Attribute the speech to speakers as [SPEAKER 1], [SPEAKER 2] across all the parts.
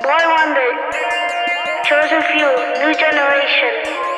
[SPEAKER 1] One Wonder, Chosen Few, New Generation.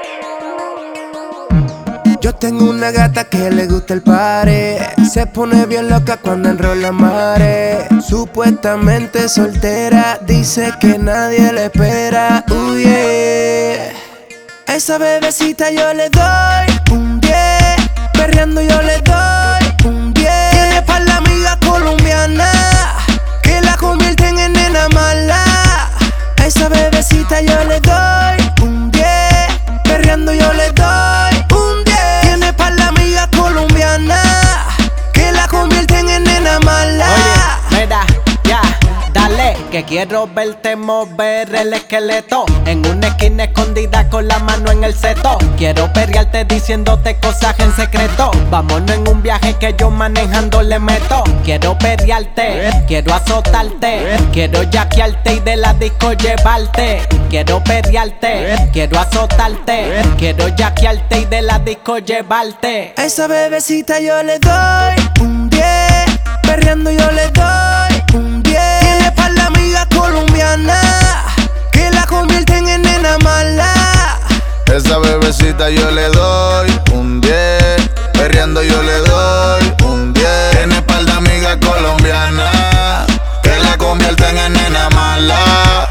[SPEAKER 2] Yo tengo una gata que le gusta el party. Se pone bien loca cuando enrola mares. Supuestamente soltera, dice que nadie le espera. Yeah. A esa bebecita yo le doy un 10. Perreando yo le doy un 10. Tiene pa' la amiga colombiana que la convierten en nena mala. A esa bebecita yo le doy un 10. Perreando yo le doy un 10. Tiene pa' la amiga colombiana que la convierten en nena mala.
[SPEAKER 3] Oye, mira, ya, dale, que quiero verte mover el esqueleto en una esquina escondida con la mano en el seto. Quiero perrearte diciéndote cosas en secreto. Vámonos en un viaje que yo manejando le meto. Quiero perrearte, quiero azotarte, quiero yaquearte y de la disco llevarte. Quiero perrearte, quiero azotarte, quiero yaquearte y de la disco llevarte.
[SPEAKER 2] A esa bebecita yo le doy un 10. Perreando yo le doy un 10. Tiene pa' la amiga colombiana que la convierten en nena mala.
[SPEAKER 4] Esa bebecita yo le doy un 10. Perreando yo le doy un 10. Tiene par de amigas colombianas que la convierten en nena mala.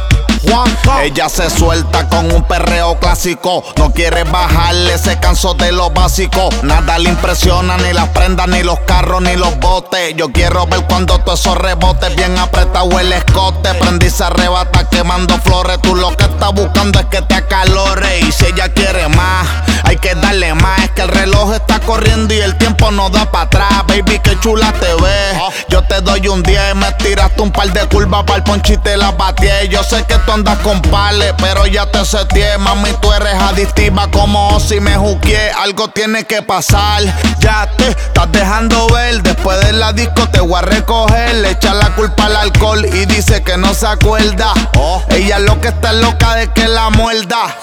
[SPEAKER 4] Ella se suelta con un perreo clásico. No quiere bajarle, se cansó de lo básico. Nada le impresiona, ni las prendas, ni los carros, ni los botes. Yo quiero ver cuando todo eso rebote. Bien apretado el escote. Prendí se arrebata quemando flores. Tú lo que estás buscando es que te acalore. Y si ella quiere más, hay que darle más. Es que el reloj está corriendo y el tiempo no da para atrás. Baby, qué chula te ves. Yo te doy un 10. Me tiraste un par de curvas para el ponchite la batié. Yo sé que tú andas con pales, pero ya te seteé. Mami, tú eres adictiva como si me juqué. Algo tiene que pasar. Ya te estás dejando ver. Después de la disco te voy a recoger. Le echa la culpa al alcohol y dice que no se acuerda. Ella lo que está loca de que la muerda.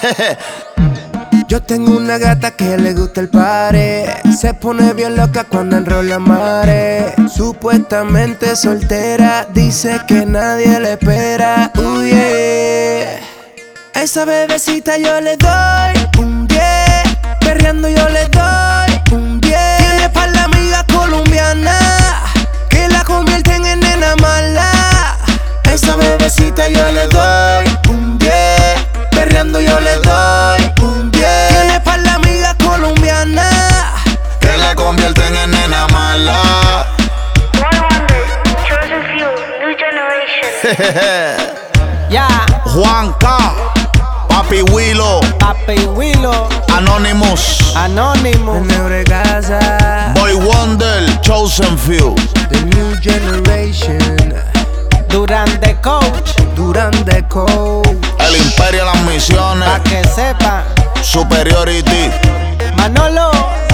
[SPEAKER 2] Yo tengo una gata que le gusta el party. Se pone bien loca cuando enrola mares. Supuestamente soltera, dice que nadie le espera. Yeah. A esa bebecita yo le doy un 10. Perreando yo le doy un 10. Tiene pa' la amiga colombiana que la convierten en nena mala. A esa bebecita yo le doy un 10. Perreando yo le doy un 10. Tiene pa' la amiga colombiana
[SPEAKER 4] que la convierten en nena mala.
[SPEAKER 1] One Wonder, Chosen Few, New Generation.
[SPEAKER 3] Ya,
[SPEAKER 4] Juan K, Papi Willow,
[SPEAKER 3] Papi Willow,
[SPEAKER 4] Anonymous,
[SPEAKER 3] Anonymous,
[SPEAKER 2] Nebregaza,
[SPEAKER 4] Boy Wonder, Chosen Few.
[SPEAKER 2] The New Generation,
[SPEAKER 3] Duran the Coach,
[SPEAKER 2] Duran the Coach.
[SPEAKER 4] El Imperio de las Misiones,
[SPEAKER 3] pa' que sepa,
[SPEAKER 4] Superiority.
[SPEAKER 3] Manolo.